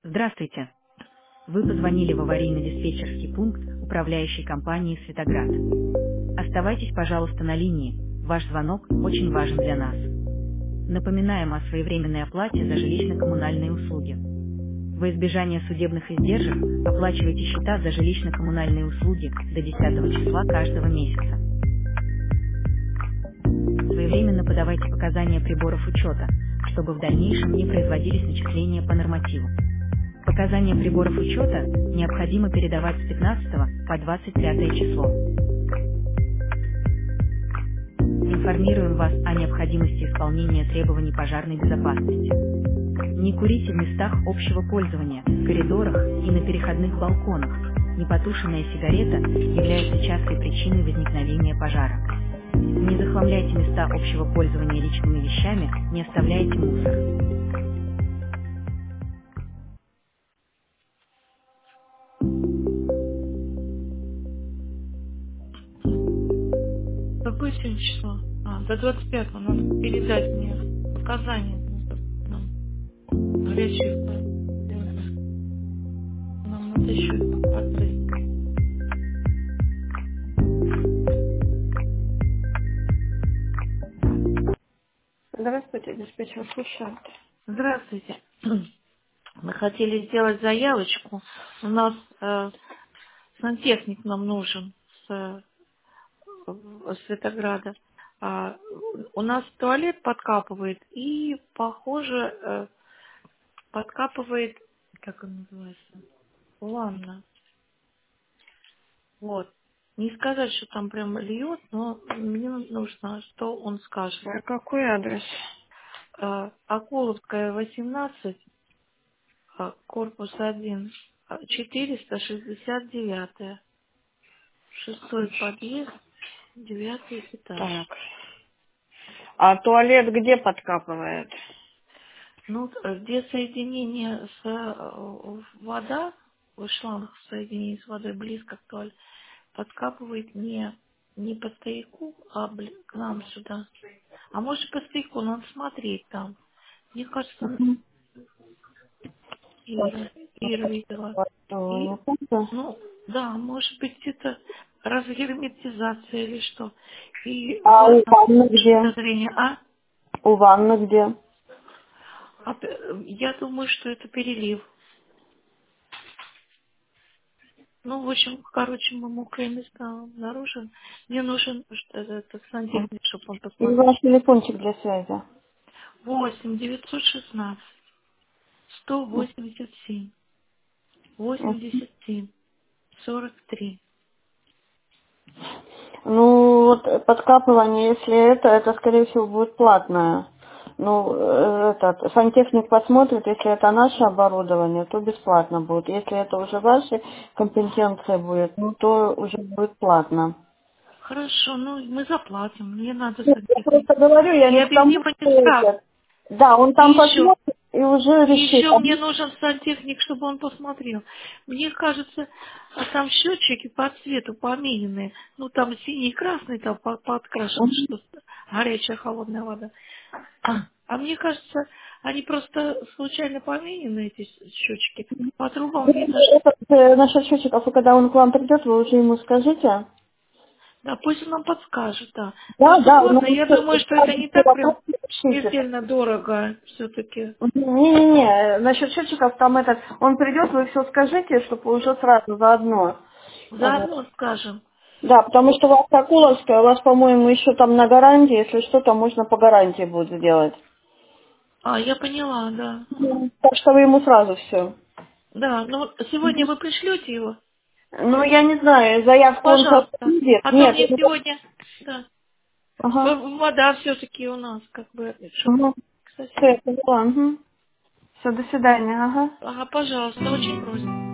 Здравствуйте. Вы позвонили в аварийно-диспетчерский пункт управляющей компании «Светоград». Оставайтесь, пожалуйста, на линии. Ваш звонок очень важен для нас. Напоминаем о своевременной оплате за жилищно-коммунальные услуги. Во избежание судебных издержек оплачивайте счета за жилищно-коммунальные услуги до 10 числа каждого месяца. Своевременно подавайте показания приборов учета, чтобы в дальнейшем не производились начисления по нормативу. Показания приборов учета необходимо передавать с 15 по 25 число. Информируем вас о необходимости исполнения требований пожарной безопасности. Не курите в местах общего пользования, в коридорах и на переходных балконах. Непотушенная сигарета является частой причиной возникновения пожара. Не захламляйте места общего пользования личными вещами, не оставляйте мусор. Какое сегодня число? До 25-го надо передать мне показания. Горячую воду. Нам надо еще открыть. Здравствуйте, диспетчер, слушаю. Здравствуйте. Мы хотели сделать заявочку. У нас сантехник нам нужен с Светограда. У нас туалет подкапывает и, похоже, подкапывает, как он называется, ванна. Вот. Не сказать, что там прям льет, но мне нужно, что он скажет. А какой адрес? Акуловская, 18, корпус 1, 469, шестой подъезд, 9 этаж. Так. А туалет где подкапывает? Ну, где соединение с вода, шланг в соединении с водой близко к туалету, подкапывает не по стояку, а к нам сюда. А может по стояку, надо смотреть там. Мне кажется, Ира видела. И, ну, да, может быть, это разгерметизация или что. И у А вас у там ванны где? подозрение, У ванны где? Я думаю, что это перелив. Ну, в общем, короче, мы мокрые места обнаружим. Мне нужен этот сантехник, чтобы он И посмотрел. ваш телефончик для связи. 8 916 187 87 43. Ну, вот подкапывание, если это, скорее всего, будет платное. Ну, сантехник посмотрит, если это наше оборудование, то бесплатно будет. Если это уже ваши компетенции будет, ну, то уже будет платно. Хорошо, ну мы заплатим. Мне надо Нет, я сантехник. просто говорю, я не Я к без тому, него что не справлюсь. это. Да, он И там еще, посмотрит и уже решит. мне нужен сантехник, чтобы он посмотрел. Мне кажется, там счетчики по цвету помененные. Ну, там синий и красный, там подкрашено, что горячая, холодная вода. А мне кажется, они просто случайно поменены, эти счетчики. По трубам видно, что... Насчет счетчиков, и когда он к вам придет, вы уже ему скажите. Да, пусть он нам подскажет, да. Но Да, все да, ну, платно. Я думаю, что это не все так прям вопросы решите. смертельно дорого все-таки. Не-не-не, насчет счетчиков там он придет, вы все скажите, чтобы уже сразу заодно. Вот. Заодно скажем. Да, потому что у вас Акуловская, у вас, по-моему, еще там на гарантии, если что, то можно по гарантии будет сделать. Я поняла, да. Ага. Так что вы ему сразу все. Да, ну сегодня вы пришлете его? Ну, я не знаю, заявку он сейчас Пожалуйста. видит. А то Нет, мне сегодня... Да. ага. Вода все-таки у нас, как бы, чтоб Ага. к Все, я соседям. поняла. Угу. Все, до свидания. Ага. Ага, пожалуйста, очень просим.